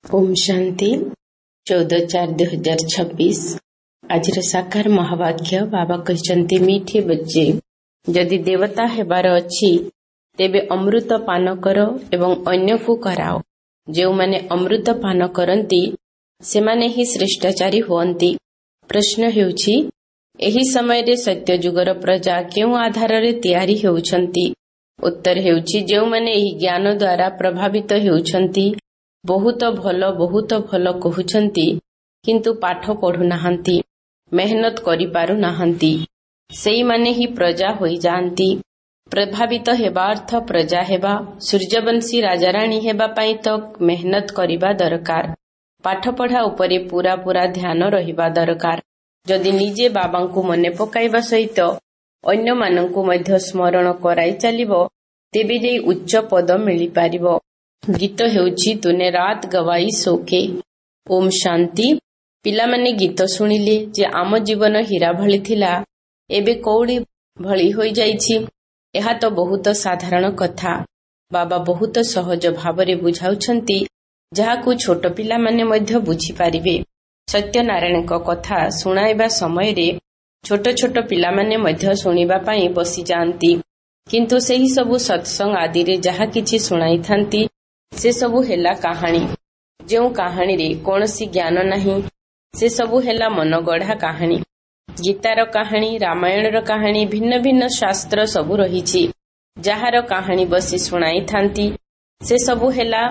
ओम शांति 14/4/2026। आज साकार महावाक्य बाबा कहते मीठे बच्चे जदि देवता हेबार अछि तेबे अमृत पान कर एवं अन्य को कराओ। जो माने अमृत पान करती से माने ही श्रेष्ठाचारी हुअन्ति। प्रश्न हेउछि एही समय रे सत्य जुगर प्रजा केउ आधार रे तयारी हेउछन्ति। उत्तर हेउछि जो माने एही ज्ञान द्वारा प्रभावित हेउछन्ति बहुत भल कहउछन्ति किंतु पाठ पढ़ु नाहंती, मेहनत करि पारु नाहंती, सेई माने ही प्रजा होई जांती। प्रभावित हेबा अर्थ प्रजा हेबा। सूर्यवंशी राजाराणी हेबा पई तो मेहनत करिबा दरकार। पाठ पढ़ा उपरे पूरा ध्यान रहिबा दरकार। जदि निजे बाबांकु मने पकाइबा सहित अन्य मानंकु मध्य स्मरण कराई चलिबो तेबे जे उच्च पद मिली पारिबो। गीत हेउछि तूने रात गवाई सोके। ओम शांति। पिला माने गीत सुनिले जे आम जीवन हीरा भली थिला एबे कौड़ी भली होई जाइछि। एहा तो बहुत साधारण कथा। बाबा बहुत सहज भावरे बुझाउछन्ति जाहाकु छोट पिला माने मध्य बुझी पारिबे। सत्यनारायण को कथा सुनाइबा समय रे छोट पिला माने मध्य सुनिबा पई बसी जांती, किंतु सेही सबु सत्संग आदि रे जहा किछि सुनाई थांती से सबु हेला कहानी। जो कहानी रे कोनसी ज्ञान नहीं से सबु हेला मनगढ़ा कहानी। गीतार कहानी, रामायणर कहानी, भिन्न भिन्न शास्त्र सबु रहिछि जहार कहानी बसी सुनाई थांती से सबु हेला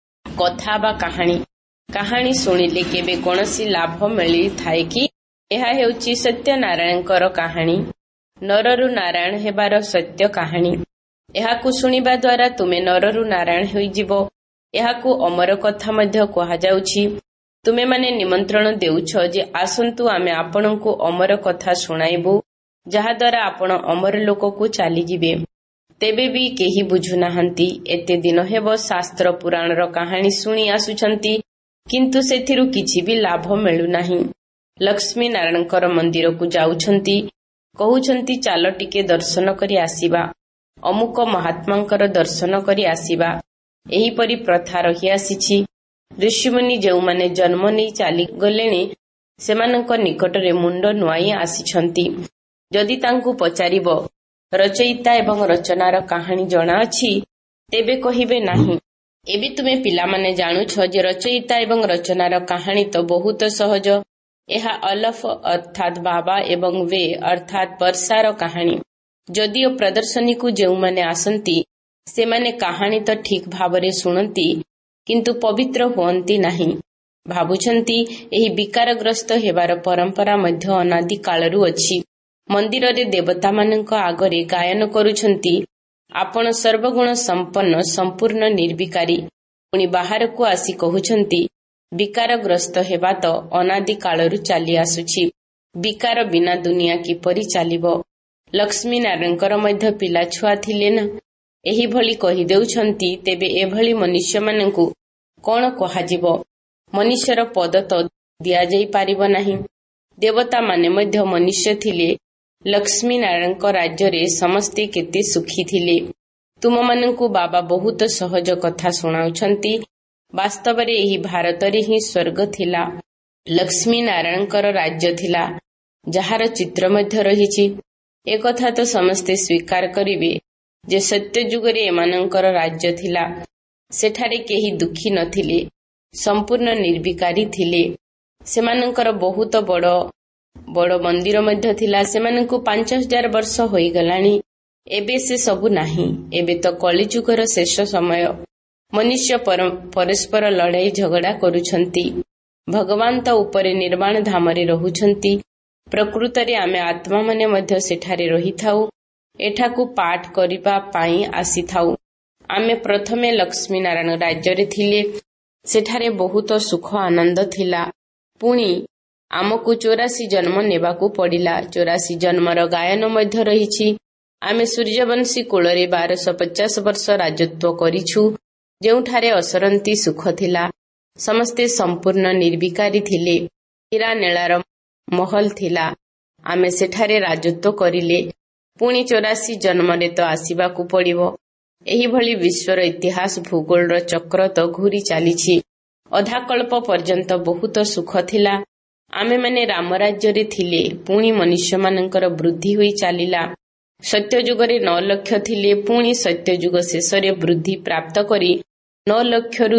कथा बा कहानी। कहानी सुनिले केबे कोनसी लाभ मिली थाए कि? एहा हेउछि सत्यनारायणकर कहानी, नररु नारायण हेबार सत्य कहानी। एहाकु सुनिबा द्वारा तुमे नररु नारायण होइजिबो। एहाकु अमर कथा मध्य कहा जाउछि। तुमे माने निमंत्रण देउछ जे आसंतु आमे आपणंकु अमर कथा सुनाइबु जहा द्वारा आपण अमर लोककु चाली जिबे। तेबे भी केही बुझु नाहंती। एते दिन हेबो शास्त्र पुराणर कहानी सुनी आसुछंती किंतु सेथिरु किछि भी लाभ मिलु नाही। लक्ष्मी नारायणकर मंदिरकु जाउछंती, कहउछंती चाल टिके दर्शन करी आसीबा, अमुक महात्मांकर दर्शन करी आसीबा। एहीपरि प्रथा रही आसीछि। ऋषिमुनि जोमाने जन्म नै चाली गलेनी सेमानक निकटरे मुंड नुआई आसीछंती। जदि तांकु पचारिबो रचयिता एवं रचनार कहानी जणा अछि तेबे कहिबे नाही। एबे तुमे पिला माने जानुछ जे रचयिता एवं रचनार कहानी तो बहुत सहज। एहा अलफ अर्थात बाबा एवं वे अर्थात वर्षार कहानी। जदिओ प्रदर्शनी को जो माने आसंती से माने कहानी तो ठीक भावरे सुनती किंतु पवित्र हुअंती नाही। भाबुछंती एही विकारग्रस्त हेबार परंपरा मध्य अनादि कालरू अछि। मंदिर रे देवता मानक आगरे गायन करुछंती आपण सर्वगुण संपन्न संपूर्ण निर्विकारी। पुणी बाहर को आसी कहउछंती विकारग्रस्त हेबा तो अनादि कालरू चाली आसुछि। विकार बिना दुनिया किपरि चालिबो? लक्ष्मी नारायणकर मध्य पिला छुआ थिले न। एही भली कहि देउछंती तेबे एभली मनुष्य मानंकु कोन कहाजिबो? मनुष्यर पद तो दिया जाई पारिबो नाही। देवता माने मध्य मनुष्य थिले। लक्ष्मी नारायणक राज्य रे समस्ते केते सुखी थिले। तुम मानंकु बाबा बहुत सहज कथा सुनाउछंती। वास्तव रे एही भारत रे ही स्वर्ग थिला। लक्ष्मी नारायणकर राज्य थिला जहार चित्र मध्य रहिछि। एक कथा तो समस्ते स्वीकार करिवे जे सत्य जुगरे एमानंकर राज्य थिला। सेठारे केही दुखी नथिले, संपूर्ण निर्विकारी थिले। सेमानंकर बहुत बड़ मंदिर मध्य थिला। सेमानंकु 5000 वर्ष होई गलानी। एबे से सबु नाही। एबे तो कलिजुगर शेष समय। मनुष्य परस्पर लड़ाई झगड़ा करुछंती। भगवान तो उपरे निर्वाण धामरे रहुछंती। प्रकृतरे आमे आत्मा माने मध्य सेठारे रही थाउ। एठाकु पाठ करिबा पाई आसी थाउ। आमे प्रथमे लक्ष्मी नारायण राज्य रे थिले। सेठारे बहुत सुख आनंद थिला। पुणी आमकु 84 जन्म नेबाकु पड़िला। 84 जन्मर गायन मध्य रहिछि। आमे सूर्यवंशी कुलरे 1250 वर्ष राजत्व करिछु जेउठारे असरंती सुख थिला। समस्ते संपूर्ण निर्विकारी थिले। हीरा नेलार महल थिला। आमे सेठारे राजत्व करिले। पुणी 84 जन्मरे तो आसीबाकु पड़िबो। एही भली विश्वर इतिहास भूगोलर चक्र तो घूरी चालिछि। ଅଧାକଳ୍ପ ପର୍ଯ୍ୟନ୍ତ ବହୁତ ସୁଖ ଥିଲା। ଆମେମାନେ ରାମରାଜ୍ୟରେ ଥିଲେ। ପୁଣି ମନୁଷ୍ୟମାନଙ୍କର ବୃଦ୍ଧି ହୋଇ ଚାଲିଲା। ସତ୍ୟଯୁଗରେ 9 ଲକ୍ଷ ଥିଲେ। ପୁଣି ସତ୍ୟଯୁଗ ଶେଷରେ ବୃଦ୍ଧି ପ୍ରାପ୍ତ କରି 9 ଲକ୍ଷରୁ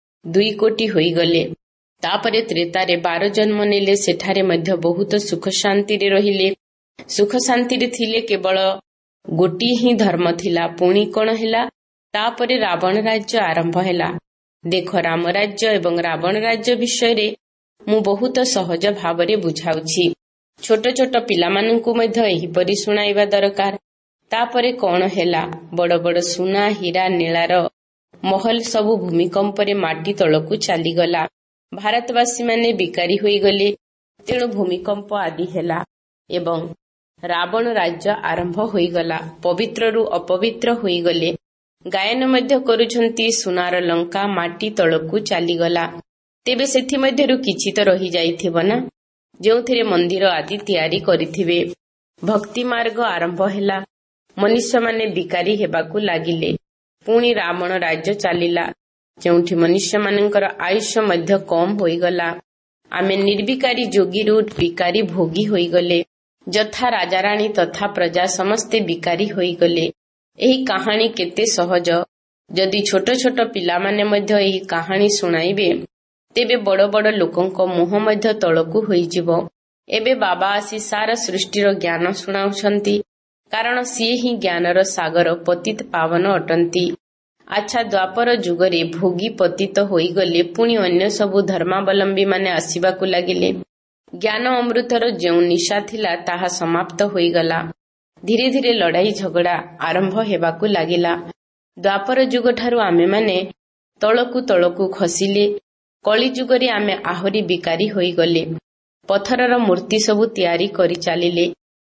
2 କୋଟି ହୋଇଗଲେ। ତାପରେ ତ୍ରେତାରେ 12 ଜନ୍ମ ନେଲେ। ସେଠାରେ ମଧ୍ୟ ବହୁତ ସୁଖ ଶାନ୍ତିରେ ରହିଲେ। ସୁଖ ଶାନ୍ତିରେ ଥିଲେ। କେବଳ ଗୋଟିଏ ହିଁ ଧର୍ମ ଥିଲା। ପୁଣି କ'ଣ ହେଲା? ତାପରେ ରାବଣ ରାଜ୍ୟ ଆରମ୍ଭ ହେଲା। ଦେଖ, ରାମରାଜ୍ୟ ଏବଂ ରାବଣ ରାଜ୍ୟ ବିଷୟରେ ମୁଁ ବହୁତ ସହଜ ଭାବରେ ବୁଝାଉଛି। ଛୋଟ ଛୋଟ ପିଲାମାନଙ୍କୁ ମଧ୍ୟ ଏହିପରି ଶୁଣାଇବା ଦରକାର। ତାପରେ କ'ଣ ହେଲା? ବଡ଼ ବଡ଼ ସୁନା, ହୀରା, ନୀଳାର ମହଲ ସବୁ ଭୂମିକମ୍ପରେ ମାଟି ତଳକୁ ଚାଲିଗଲା। ଭାରତବାସୀମାନେ ବିକାରୀ ହୋଇଗଲେ। ତେଣୁ ଭୂମିକମ୍ପ ଆଦି ହେଲା ଏବଂ ରାବଣ ରାଜ୍ୟ ଆରମ୍ଭ ହୋଇଗଲା। ପବିତ୍ରରୁ ଅପବିତ୍ର ହୋଇଗଲେ। ଗାୟନ ମଧ୍ୟ କରୁଛନ୍ତି, ସୁନାର ଲଙ୍କା ମାଟି ତଳକୁ ଚାଲିଗଲା। ତେବେ ସେଥିମଧ୍ୟରୁ କିଛି ତ ରହିଯାଇଥିବ ନା, ଯେଉଁଥିରେ ମନ୍ଦିର ଆଦି ତିଆରି କରିଥିବେ। ଭକ୍ତି ମାର୍ଗ ଆରମ୍ଭ ହେଲା। ମନୁଷ୍ୟମାନେ ବିକାରୀ ହେବାକୁ ଲାଗିଲେ। ପୁଣି ରାବଣ ରାଜ୍ୟ ଚାଲିଲା, ଯେଉଁଠି ମନୁଷ୍ୟମାନଙ୍କର ଆୟୁଷ ମଧ୍ୟ କମ୍ ହୋଇଗଲା। ଆମେ ନିର୍ବିକାରୀ ଯୋଗୀରୁ ବିକାରୀ ଭୋଗୀ ହୋଇଗଲେ। ଯଥା ରାଜାରାଣୀ ତଥା ପ୍ରଜା ସମସ୍ତେ ବିକାରୀ ହୋଇଗଲେ। ଏହି କାହାଣୀ କେତେ ସହଜ। ଯଦି ଛୋଟ ଛୋଟ ପିଲାମାନେ ମଧ୍ୟ ଏହି କାହାଣୀ ଶୁଣାଇବେ, ତେବେ ବଡ଼ ବଡ଼ ଲୋକଙ୍କ ମୁହଁ ମଧ୍ୟ ତଳକୁ ହୋଇଯିବ। ଏବେ ବାବା ଆସି ସାରା ସୃଷ୍ଟିର ଜ୍ଞାନ ଶୁଣାଉଛନ୍ତି, କାରଣ ସିଏ ହିଁ ଜ୍ଞାନର ସାଗର, ପତିତ ପାବନ ଅଟନ୍ତି। ଆଚ୍ଛା, ଦ୍ୱାପର ଯୁଗରେ ଭୋଗୀ ପତିତ ହୋଇଗଲେ। ପୁଣି ଅନ୍ୟ ସବୁ ଧର୍ମାବଲମ୍ବୀମାନେ ଆସିବାକୁ ଲାଗିଲେ। ଜ୍ଞାନ ଅମୃତର ଯେଉଁ ନିଶା ଥିଲା ତାହା ସମାପ୍ତ ହୋଇଗଲା। ଧୀରେ ଧୀରେ ଲଢ଼ାଇ ଝଗଡ଼ା ଆରମ୍ଭ ହେବାକୁ ଲାଗିଲା। ଦ୍ୱାପର ଯୁଗଠାରୁ ଆମେମାନେ ତଳକୁ ତଳକୁ ଖସିଲେ। କଳି ଯୁଗରେ ଆମେ ଆହୁରି ବିକାରୀ ହୋଇଗଲେ। ପଥରର ମୂର୍ତ୍ତି ସବୁ ତିଆରି କରି ଚାଲିଲେ।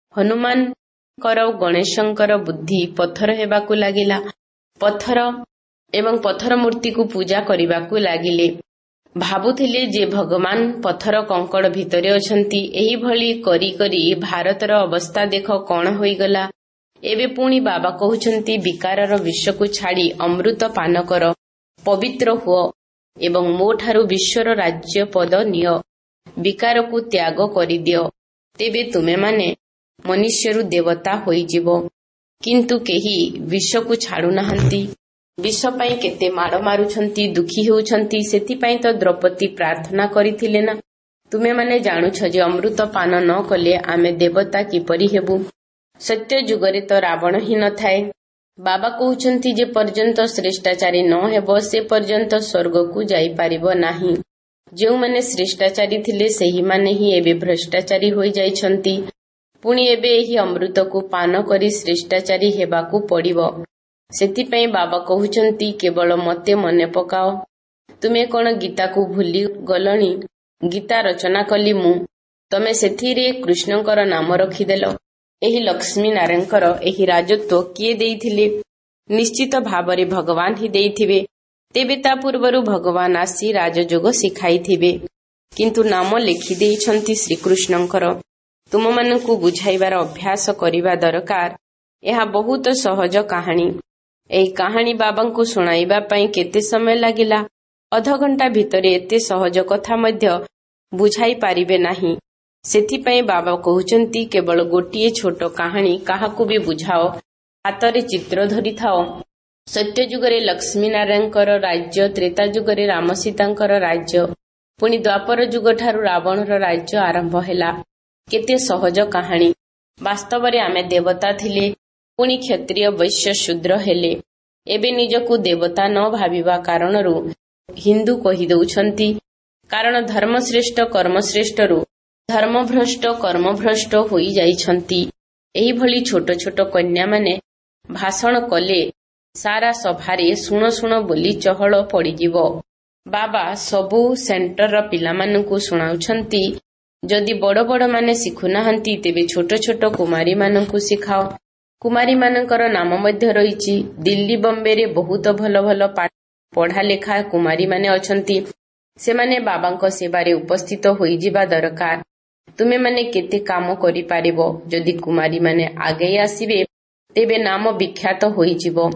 ହନୁମାନଙ୍କର, ଗଣେଶଙ୍କର ବୁଦ୍ଧି ପଥର ହେବାକୁ ଲାଗିଲା। ପଥର ଏବଂ ପଥର ମୂର୍ତ୍ତିକୁ ପୂଜା କରିବାକୁ ଲାଗିଲେ। ଭାବୁଥିଲେ ଯେ ଭଗବାନ ପଥର କଙ୍କଡ଼ ଭିତରେ ଅଛନ୍ତି। ଏହିଭଳି କରି କରି ଭାରତର ଅବସ୍ଥା ଦେଖ କ'ଣ ହୋଇଗଲା। ଏବେ ପୁଣି ବାବା କହୁଛନ୍ତି, ବିକାରର ବିଷକୁ ଛାଡ଼ି ଅମୃତ ପାନ କର, ପବିତ୍ର ହୁଅ ଏବଂ ମୋ ଠାରୁ ବିଶ୍ୱର ରାଜ୍ୟ ପଦ ନିଅ। ବିକାରକୁ ତ୍ୟାଗ କରିଦିଅ। ତେବେ ତୁମେମାନେ ମନୁଷ୍ୟରୁ ଦେବତା ହୋଇଯିବ। କିନ୍ତୁ କେହି ବିଷକୁ ଛାଡୁନାହାନ୍ତି। ବିଷ ପାଇଁ କେତେ ମାଡ଼ ମାରୁଛନ୍ତି, ଦୁଃଖୀ ହେଉଛନ୍ତି। ସେଥିପାଇଁ ତ ଦ୍ରୌପଦୀ ପ୍ରାର୍ଥନା କରିଥିଲେ ନା, ତୁମେମାନେ ଜାଣୁଛ ଯେ ଅମୃତ ପାନ ନ କଲେ ଆମେ ଦେବତା କିପରି ହେବୁ। ସତ୍ୟ ଯୁଗରେ ତ ରାବଣ ହିଁ ନଥାଏ। ବାବା କହୁଛନ୍ତି, ଯେ ପର୍ଯ୍ୟନ୍ତ ଶ୍ରେଷ୍ଠାଚାରୀ ନ ହେବ ସେ ପର୍ଯ୍ୟନ୍ତ ସ୍ୱର୍ଗକୁ ଯାଇପାରିବ ନାହିଁ। ଯେଉଁମାନେ ଶ୍ରେଷ୍ଠାଚାରୀ ଥିଲେ ସେହିମାନେ ହିଁ ଏବେ ଭ୍ରଷ୍ଟାଚାରୀ ହୋଇଯାଇଛନ୍ତି। ପୁଣି ଏବେ ଏହି ଅମୃତକୁ ପାନ କରି ଶ୍ରେଷ୍ଠାଚାରୀ ହେବାକୁ ପଡ଼ିବ। ସେଥିପାଇଁ ବାବା କହୁଛନ୍ତି, କେବଳ ମୋତେ ମନେ ପକାଅ। ତୁମେ କ'ଣ ଗୀତାକୁ ଭୁଲି ଗଲଣି? ଗୀତା ରଚନା କଲି ମୁଁ, ତମେ ସେଥିରେ କୃଷ୍ଣଙ୍କର ନାମ ରଖିଦେଲ। ଏହି ଲକ୍ଷ୍ମୀ ନାରାୟଣଙ୍କର ଏହି ରାଜତ୍ୱ କିଏ ଦେଇଥିଲେ? ନିଶ୍ଚିତ ଭାବରେ ଭଗବାନ ହିଁ ଦେଇଥିବେ। ତେବେ ତା ପୂର୍ବରୁ ଭଗବାନ ଆସି ରାଜଯୋଗ ଶିଖାଇଥିବେ, କିନ୍ତୁ ନାମ ଲେଖିଦେଇଛନ୍ତି ଶ୍ରୀକୃଷ୍ଣଙ୍କର। ତୁମମାନଙ୍କୁ ବୁଝାଇବାର ଅଭ୍ୟାସ କରିବା ଦରକାର। ଏହା ବହୁତ ସହଜ କାହାଣୀ। ଏହି କାହାଣୀ ବାବାଙ୍କୁ ଶୁଣାଇବା ପାଇଁ କେତେ ସମୟ ଲାଗିଲା? ଅଧଘଣ୍ଟା ଭିତରେ ଏତେ ସହଜ କଥା ମଧ୍ୟ ବୁଝାଇ ପାରିବେ ନାହିଁ। ସେଥିପାଇଁ ବାବା କହୁଛନ୍ତି, କେବଳ ଗୋଟିଏ ଛୋଟ କାହାଣୀ କାହାକୁ ବି ବୁଝାଅ। ହାତରେ ଚିତ୍ର ଧରିଥାଅ। ସତ୍ୟ ଯୁଗରେ ଲକ୍ଷ୍ମୀ ନାରାୟଣଙ୍କର ରାଜ୍ୟ, ତ୍ରେତା ଯୁଗରେ ରାମ ସୀତାଙ୍କର ରାଜ୍ୟ, ପୁଣି ଦ୍ୱାପର ଯୁଗଠାରୁ ରାବଣର ରାଜ୍ୟ ଆରମ୍ଭ ହେଲା। କେତେ ସହଜ କାହାଣୀ। ବାସ୍ତବରେ ଆମେ ଦେବତା ଥିଲେ, ପୁଣି କ୍ଷତ୍ରିୟ, ବୈଶ୍ୟ, ଶୂଦ୍ର ହେଲେ। ଏବେ ନିଜକୁ ଦେବତା ନ ଭାବିବା କାରଣରୁ ହିନ୍ଦୁ କହିଦେଉଛନ୍ତି। କାରଣ ଧର୍ମଶ୍ରେଷ୍ଠ କର୍ମଶ୍ରେଷ୍ଠରୁ ଧର୍ମଭ୍ରଷ୍ଟ କର୍ମଭ୍ରଷ୍ଟ ହୋଇଯାଇଛନ୍ତି। ଏହିଭଳି ଛୋଟ ଛୋଟ କନ୍ୟାମାନେ ଭାଷଣ କଲେ ସାରା ସଭାରେ ଶୁଣ ଶୁଣ ବୋଲି ଚହଳ ପଡ଼ିଯିବ। ବାବା ସବୁ ସେଣ୍ଟରର ପିଲାମାନଙ୍କୁ ଶୁଣାଉଛନ୍ତି, ଯଦି ବଡ଼ ବଡ଼ମାନେ ଶିଖୁନାହାନ୍ତି ତେବେ ଛୋଟ ଛୋଟ କୁମାରୀମାନଙ୍କୁ ଶିଖାଅ। କୁମାରୀମାନଙ୍କର ନାମ ମଧ୍ୟ ରହିଛି। ଦିଲ୍ଲୀ, ବମ୍ବେରେ ବହୁତ ଭଲ ଭଲ ପଢ଼ା ଲେଖା କୁମାରୀମାନେ ଅଛନ୍ତି। ସେମାନେ ବାବାଙ୍କ ସେବାରେ ଉପସ୍ଥିତ ହୋଇଯିବା ଦରକାର। ତୁମେମାନେ କେତେ କାମ କରିପାରିବ। ଯଦି କୁମାରୀମାନେ ଆଗେଇ ଆସିବେ ତେବେ ନାମ ବିଖ୍ୟାତ ହୋଇଯିବ।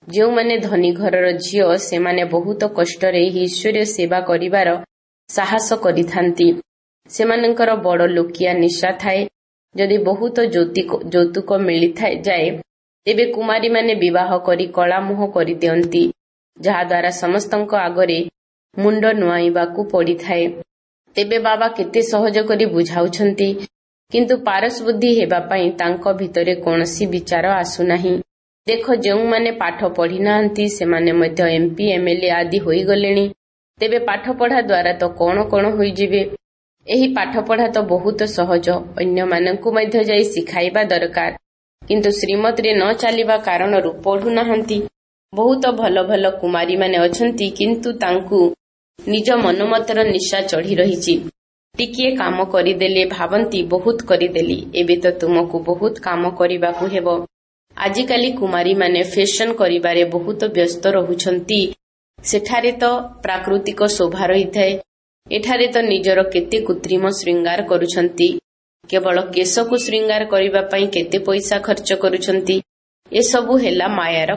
ଯେଉଁମାନେ ଧନୀ ଘରର ଝିଅ ସେମାନେ ବହୁତ କଷ୍ଟରେ ଏହି ଈଶ୍ୱରୀୟ ସେବା କରିବାର ସାହସ କରିଥାନ୍ତି। ସେମାନଙ୍କର ବଡ଼ ଲୋକିଆ ନିଶା ଥାଏ। ଯଦି ବହୁତ ଯୌତୁକ ମିଳିଯାଏ ତେବେ କୁମାରୀମାନେ ବିବାହ କରି କଳାମୋହ କରିଦିଅନ୍ତି, ଯାହାଦ୍ୱାରା ସମସ୍ତଙ୍କ ଆଗରେ ମୁଣ୍ଡ ନୁଆଁଇବାକୁ ପଡ଼ିଥାଏ। ତେବେ ବାବା କେତେ ସହଜ କରି ବୁଝାଉଛନ୍ତି, କିନ୍ତୁ ପାରସବୁଦ୍ଧି ହେବା ପାଇଁ ତାଙ୍କ ଭିତରେ କୌଣସି ବିଚାର ଆସୁନାହିଁ। ଦେଖ, ଯେଉଁମାନେ ପାଠ ପଢ଼ିନାହାନ୍ତି ସେମାନେ ମଧ୍ୟ MP, MLA ଆଦି ହୋଇଗଲେଣି। ତେବେ ପାଠପଢ଼ା ଦ୍ୱାରା ତ କଣ କଣ ହୋଇଯିବେ। ଏହି ପାଠପଢ଼ା ତ ବହୁତ ସହଜ, ଅନ୍ୟମାନଙ୍କୁ ମଧ୍ୟ ଯାଇ ଶିଖାଇବା ଦରକାର। କିନ୍ତୁ ଶ୍ରୀମତରେ ନ ଚାଲିବା କାରଣରୁ ପଢ଼ୁନାହାନ୍ତି। ବହୁତ ଭଲ ଭଲ କୁମାରୀମାନେ ଅଛନ୍ତି, କିନ୍ତୁ ତାଙ୍କୁ ନିଜ ମନମତର ନିଶା ଚଢ଼ି ରହିଛି। ଟିକିଏ କାମ କରିଦେଲେ ଭାବନ୍ତି ବହୁତ କରିଦେଲି, ଏବେ ତ ତୁମକୁ ବହୁତ କାମ କରିବାକୁ ହେବ। ଆଜିକାଲି କୁମାରୀମାନେ ଫ୍ୟାସନ କରିବାରେ ବହୁତ ବ୍ୟସ୍ତ ରହୁଛନ୍ତି। ସେଠାରେ ତ ପ୍ରାକୃତିକ ଶୋଭା ରହିଥାଏ, ଏଠାରେ ତ ନିଜର କେତେ କୃତ୍ରିମ ଶୃଙ୍ଗାର କରୁଛନ୍ତି। କେବଳ କେଶକୁ ଶୃଙ୍ଗାର କରିବା ପାଇଁ କେତେ ପଇସା ଖର୍ଚ୍ଚ କରୁଛନ୍ତି। ଏସବୁ ହେଲା ମାୟାର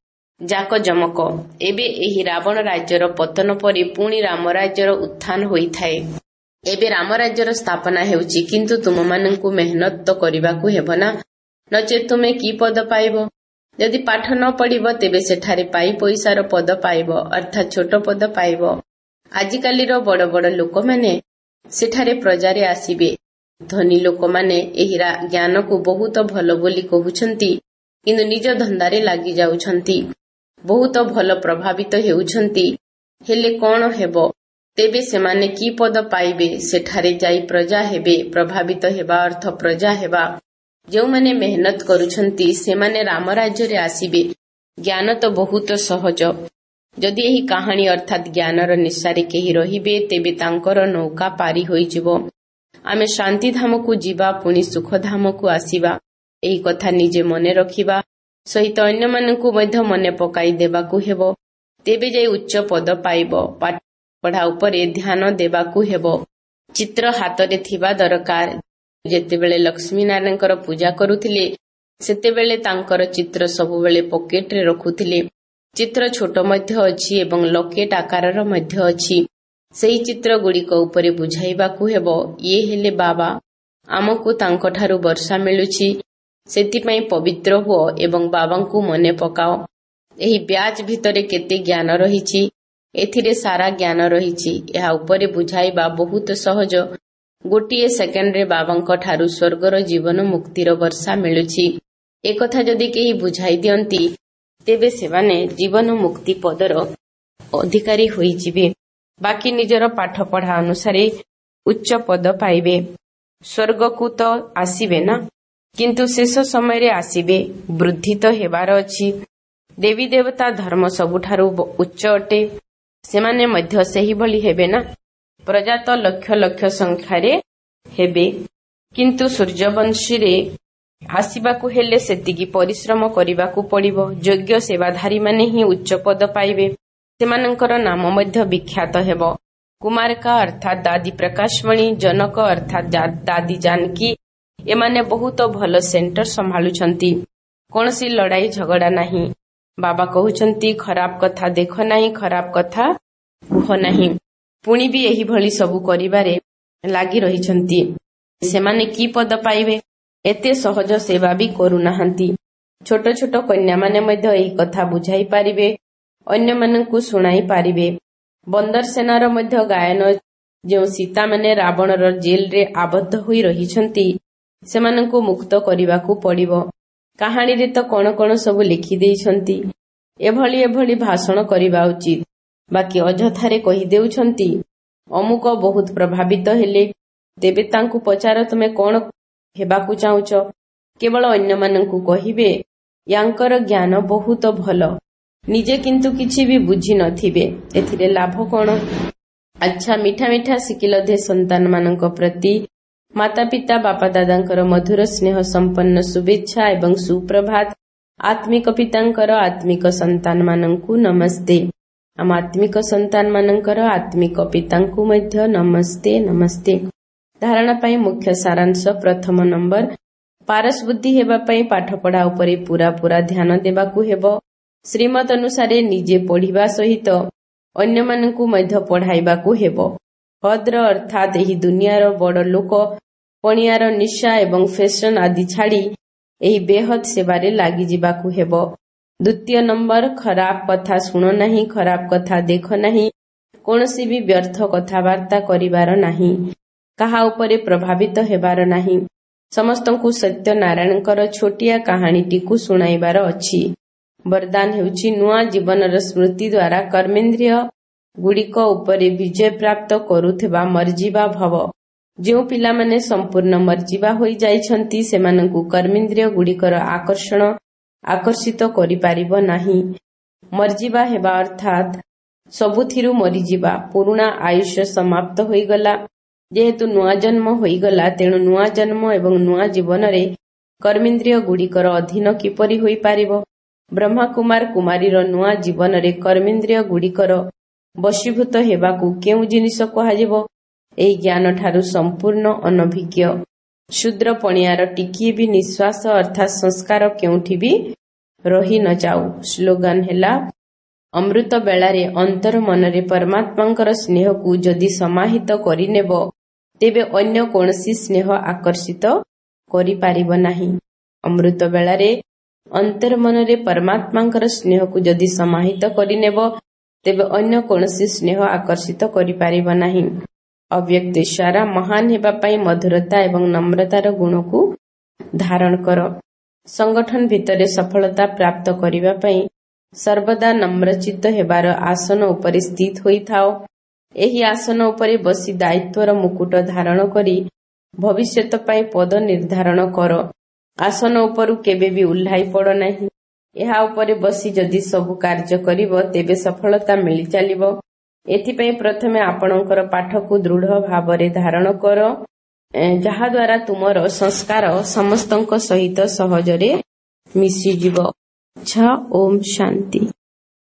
ଜାକଜମକ। ଏବେ ଏହି ରାବଣ ରାଜ୍ୟର ପତନ ପରେ ପୁଣି ରାମ ରାଜ୍ୟର ଉତ୍ଥାନ ହୋଇଥାଏ। ଏବେ ରାମ ରାଜ୍ୟର ସ୍ଥାପନା ହେଉଛି, କିନ୍ତୁ ତୁମମାନଙ୍କୁ ମେହନତ ତ କରିବାକୁ ହେବ ନା, ନଚେତ୍ ତୁମେ କି ପଦ ପାଇବ? ଯଦି ପାଠ ନ ପଢ଼ିବ ତେବେ ସେଠାରେ ପଇସାର ପଦ ପାଇବ, ଅର୍ଥାତ୍ ଛୋଟ ପଦ ପାଇବ। ଆଜିକାଲିର ବଡ଼ ବଡ଼ ଲୋକମାନେ ସେଠାରେ ପ୍ରଜାରେ ଆସିବେ। ଧନୀ ଲୋକମାନେ ଏହି ଜ୍ଞାନକୁ ବହୁତ ଭଲ ବୋଲି କହୁଛନ୍ତି, କିନ୍ତୁ ନିଜ ଧନ୍ଦାରେ ଲାଗି ଯାଉଛନ୍ତି। ବହୁତ ଭଲ ପ୍ରଭାବିତ ହେଉଛନ୍ତି, ହେଲେ କଣ ହେବ? ତେବେ ସେମାନେ କି ପଦ ପାଇବେ? ସେଠାରେ ଯାଇ ପ୍ରଜା ହେବେ। ପ୍ରଭାବିତ ହେବା ଅର୍ଥ ପ୍ରଜା ହେବା। ଯେଉଁମାନେ ମେହନତ କରୁଛନ୍ତି ସେମାନେ ରାମ ରାଜ୍ୟରେ ଆସିବେ। ଜ୍ଞାନ ତ ବହୁତ ସହଜ। ଯଦି ଏହି କାହାଣୀ ଅର୍ଥାତ୍ ଜ୍ଞାନର ନିଶାରେ କେହି ରହିବେ ତେବେ ତାଙ୍କର ନୌକା ପାରି ହୋଇଯିବ। ଆମେ ଶାନ୍ତିଧାମକୁ ଯିବା, ପୁଣି ସୁଖଧାମକୁ ଆସିବା। ଏହି କଥା ନିଜେ ମନେ ରଖିବା ସହିତ ଅନ୍ୟମାନଙ୍କୁ ମଧ୍ୟ ମନେ ପକାଇ ଦେବାକୁ ହେବ। ତେବେ ଯାଇ ଉଚ୍ଚ ପଦ ପାଇବ। ପାଠପଢ଼ା ଉପରେ ଧ୍ୟାନ ଦେବାକୁ ହେବ। ଚିତ୍ର ହାତରେ ଥିବା ଦରକାର। ଯେତେବେଳେ ଲକ୍ଷ୍ମୀ ନାରାୟଣଙ୍କର ପୂଜା କରୁଥିଲେ ସେତେବେଳେ ତାଙ୍କର ଚିତ୍ର ସବୁବେଳେ ପକେଟରେ ରଖୁଥିଲେ। ଚିତ୍ର ଛୋଟ ମଧ୍ୟ ଅଛି ଏବଂ ଲକେଟ ଆକାରର ମଧ୍ୟ ଅଛି। ସେହି ଚିତ୍ରଗୁଡ଼ିକ ଉପରେ ବୁଝାଇବାକୁ ହେବ, ଇଏ ହେଲେ ବାବା, ଆମକୁ ତାଙ୍କଠାରୁ ବର୍ଷା ମିଳୁଛି, ସେଥିପାଇଁ ପବିତ୍ର ହୁଅ ଏବଂ ବାବାଙ୍କୁ ମନେ ପକାଅ। ଏହି ବ୍ୟାଚ୍ ଭିତରେ କେତେ ଜ୍ଞାନ ରହିଛି, ଏଥିରେ ସାରା ଜ୍ଞାନ ରହିଛି। ଏହା ଉପରେ ବୁଝାଇବା ବହୁତ ସହଜ। ଗୋଟିଏ ସେକେଣ୍ଡରେ ବାବାଙ୍କ ଠାରୁ ସ୍ୱର୍ଗର ଜୀବନ ମୁକ୍ତିର ବର୍ଷା ମିଳୁଛି। ଏକଥା ଯଦି କେହି ବୁଝାଇ ଦିଅନ୍ତି ତେବେ ସେମାନେ ଜୀବନ ମୁକ୍ତି ପଦର ଅଧିକାରୀ ହୋଇଯିବେ। ବାକି ନିଜର ପାଠପଢ଼ା ଅନୁସାରେ ଉଚ୍ଚ ପଦ ପାଇବେ। ସ୍ୱର୍ଗକୁ ତ ଆସିବେ ନା, କିନ୍ତୁ ଶେଷ ସମୟରେ ଆସିବେ। ବୃଦ୍ଧି ତ ହେବାର ଅଛି। ଦେବୀ ଦେବତା ଧର୍ମ ସବୁଠାରୁ ଉଚ୍ଚ ଅଟେ, ସେମାନେ ମଧ୍ୟ ସେହିଭଳି ହେବେ ନା। ପ୍ରଜା ତ ଲକ୍ଷ ଲକ୍ଷ ସଂଖ୍ୟାରେ ହେବେ, କିନ୍ତୁ ସୂର୍ଯ୍ୟବଂଶୀରେ ଆସିବାକୁ ହେଲେ ସେତିକି ପରିଶ୍ରମ କରିବାକୁ ପଡ଼ିବ। ଯୋଗ୍ୟ ସେବାଧାରୀମାନେ ହିଁ ଉଚ୍ଚ ପଦ ପାଇବେ। ସେମାନଙ୍କର ନାମ ମଧ୍ୟ ବିଖ୍ୟାତ ହେବ। କୁମାରିକା ଅର୍ଥାତ୍ ଦାଦି ପ୍ରକାଶମଣି, ଜନକ ଅର୍ଥାତ୍ ଦାଦି ଜାନକୀ, ଏମାନେ ବହୁତ ଭଲ ସେଣ୍ଟର ସମ୍ଭାଳୁଛନ୍ତି। କୌଣସି ଲଢ଼ାଇ ଝଗଡ଼ା ନାହିଁ। ବାବା କହୁଛନ୍ତି, ଖରାପ କଥା ଦେଖ ନାହିଁ, ଖରାପ କଥା କୁହ ନାହିଁ। ପୁଣି ବି ଏହିଭଳି ସବୁ କରିବାରେ ଲାଗି ରହିଛନ୍ତି। ସେମାନେ କି ପଦ ପାଇବେ? ଏତେ ସହଜ ସେବା ବି କରୁନାହାନ୍ତି। ଛୋଟ ଛୋଟ କନ୍ୟାମାନେ ମଧ୍ୟ ଏହି କଥା ବୁଝାଇ ପାରିବେ, ଅନ୍ୟମାନଙ୍କୁ ଶୁଣାଇ ପାରିବେ। ବନ୍ଦର ସେନାର ମଧ୍ୟ ଗାୟନ। ଯେଉଁ ସୀତାମାନେ ରାବଣର ଜେଲରେ ଆବଦ୍ଧ ହୋଇ ରହିଛନ୍ତି ସେମାନଙ୍କୁ ମୁକ୍ତ କରିବାକୁ ପଡ଼ିବ। କାହାଣୀରେ ତ କଣ କଣ ସବୁ ଲେଖିଦେଇଛନ୍ତି। ଏଭଳି ଏଭଳି ଭାଷଣ କରିବା ଉଚିତ। ବାକି ଅଯଥାରେ କହିଦେଉଛନ୍ତି। ଅମୁକ ବହୁତ ପ୍ରଭାବିତ ହେଲେ, ତେବେ ତାଙ୍କୁ ପଚାର ତୁମେ କଣ ହେବାକୁ ଚାହୁଁଛ? କେବଳ ଅନ୍ୟମାନଙ୍କୁ କହିବେ ୟାଙ୍କର ଜ୍ଞାନ ବହୁତ ଭଲ, ନିଜେ କିନ୍ତୁ କିଛି ବି ବୁଝି ନଥିବେ, ଏଥିରେ ଲାଭ କଣ? ଆଚ୍ଛା, ମିଠା ମିଠା ଶିଖିଲଧେ ସନ୍ତାନମାନଙ୍କ ପ୍ରତି ମାତା ପିତା ବାପା ଦାଦାଙ୍କର ମଧୁର ସ୍ନେହ ସମ୍ପନ୍ନ ଶୁଭେଚ୍ଛା ଏବଂ ସୁପ୍ରଭାତ। ଆତ୍ମିକ ପିତାଙ୍କର ଆତ୍ମିକ ସନ୍ତାନମାନଙ୍କୁ ନମସ୍ତେ। ଆମ ଆତ୍ମିକ ସନ୍ତାନମାନଙ୍କର ଆତ୍ମିକ ପିତାଙ୍କୁ ମଧ୍ୟ ନମସ୍ତେ ନମସ୍ତେ। ଧାରଣା ପାଇଁ ମୁଖ୍ୟ ସାରାଂଶ। ପ୍ରଥମ ନମ୍ବର, ପାରସ ବୁଦ୍ଧି ହେବା ପାଇଁ ପାଠପଢ଼ା ଉପରେ ପୁରା ଧ୍ୟାନ ଦେବାକୁ ହେବ। ଶ୍ରୀମତ ଅନୁସାରେ ନିଜେ ପଢ଼ିବା ସହିତ ଅନ୍ୟମାନଙ୍କୁ ମଧ୍ୟ ପଢ଼ାଇବାକୁ ହେବ। ହଦ୍ର ଅର୍ଥାତ୍ ଏହି ଦୁନିଆର ବଡ଼ ଲୋକ ପଣିଆର ନିଶା ଏବଂ ଫ୍ୟାସନ ଆଦି ଛାଡ଼ି ଏହି ବେହଦ ସେବାରେ ଲାଗିଯିବାକୁ ହେବ। ଦ୍ୱିତୀୟ ନମ୍ବର, ଖରାପ କଥା ଶୁଣ ନାହିଁ, ଖରାପ କଥା ଦେଖ ନାହିଁ, କୌଣସି ବି ବ୍ୟର୍ଥ କଥାବାର୍ତ୍ତା କରିବାର ନାହିଁ, କାହା ଉପରେ ପ୍ରଭାବିତ ହେବାର ନାହିଁ। ସମସ୍ତଙ୍କୁ ସତ୍ୟନାରାୟଣଙ୍କର ଛୋଟିଆ କାହାଣୀଟିକୁ ଶୁଣାଇବାର ଅଛି। ବରଦାନ ହେଉଛି ନୂଆ ଜୀବନର ସ୍ମୃତି ଦ୍ୱାରା କର୍ମେନ୍ଦ୍ରିୟ ଗୁଡ଼ିକ ଉପରେ ବିଜୟ ପ୍ରାପ୍ତ କରୁଥିବା ମର୍ଜିବା ଭବ। ଯେଉଁ ପିଲାମାନେ ସମ୍ପୂର୍ଣ୍ଣ ମର୍ଜିବା ହୋଇଯାଇଛନ୍ତି ସେମାନଙ୍କୁ କର୍ମେନ୍ଦ୍ରିୟ ଗୁଡ଼ିକର ଆକର୍ଷିତ କରିପାରିବ ନାହିଁ। ମର୍ଜିବା ହେବା ଅର୍ଥାତ୍ ସବୁଥିରୁ ମରିଯିବା। ପୁରୁଣା ଆୟୁଷ ସମାପ୍ତ ହୋଇଗଲା। ଯେହେତୁ ନୂଆ ଜନ୍ମ ହୋଇଗଲା, ତେଣୁ ନୂଆ ଜନ୍ମ ଏବଂ ନୂଆ ଜୀବନରେ କର୍ମେନ୍ଦ୍ରିୟ ଗୁଡ଼ିକର ଅଧୀନ କିପରି ହୋଇପାରିବ? ବ୍ରହ୍ମାକୁମାର କୁମାରୀର ନୂଆ ଜୀବନରେ କର୍ମେନ୍ଦ୍ରିୟ ଗୁଡ଼ିକର ବଶୀଭୂତ ହେବାକୁ କେଉଁ ଜିନିଷ କୁହାଯିବ? ଏହି ଜ୍ଞାନଠାରୁ ସମ୍ପୂର୍ଣ୍ଣ ଅନଭିଜ୍ଞ ଶୂଦ୍ର ପଣିଆର ଟିକିଏ ବି ନିଶ୍ୱାସ ଅର୍ଥାତ୍ ସଂସ୍କାର କେଉଁଠି ବି ରହି ନ ଯାଉ। ସ୍ଲୋଗାନ ହେଲା, ଅମୃତ ବେଳାରେ ଅନ୍ତର ମନରେ ପରମାତ୍ମାଙ୍କର ସ୍ନେହକୁ ଯଦି ସମାହିତ କରିନେବ, ତେବେ ଅନ୍ୟ କୌଣସି ସ୍ନେହ ଆକର୍ଷିତ କରିପାରିବ ନାହିଁ। ଅମୃତ ବେଳାରେ ଅନ୍ତର ମନରେ ପରମାତ୍ମାଙ୍କର ସ୍ନେହକୁ ଯଦି ସମାହିତ କରିନେବ, ତେବେ ଅନ୍ୟ କୌଣସି ସ୍ନେହ ଆକର୍ଷିତ କରିପାରିବ ନାହିଁ। ଅବ୍ୟକ୍ତ ଇଶାରା, ମହାନ ହେବା ପାଇଁ ମଧୁରତା ଏବଂ ନମ୍ରତାର ଗୁଣକୁ ଧାରଣ କର। ସଂଗଠନ ଭିତରେ ସଫଳତା ପ୍ରାପ୍ତ କରିବା ପାଇଁ ସର୍ବଦା ନମ୍ରଚିତ୍ତ ହେବାର ଆସନ ଉପରେ ସ୍ଥିତ ହୋଇଥାଅ। ଏହି ଆସନ ଉପରେ ବସି ଦାୟିତ୍ୱର ମୁକୁଟ ଧାରଣ କରି ଭବିଷ୍ୟତ ପାଇଁ ପଦ ନିର୍ଦ୍ଧାରଣ କର। ଆସନ ଉପରୁ କେବେ ବି ଓହ୍ଲାଇ ପଡ଼ ନାହିଁ। ଏହା ଉପରେ ବସି ଯଦି ସବୁ କାର୍ଯ୍ୟ କରିବ, ତେବେ ସଫଳତା ମିଳି ଚାଲିବ। ଏଥିପାଇଁ ପ୍ରଥମେ ଆପଣଙ୍କର ପାଠକୁ ଦୃଢ଼ ଭାବରେ ଧାରଣ କର, ଯାହାଦ୍ୱାରା ତୁମର ସଂସ୍କାର ସମସ୍ତଙ୍କ ସହିତ ସହଜରେ ମିଶିଯିବ। ଓମ୍ ଶାନ୍ତି।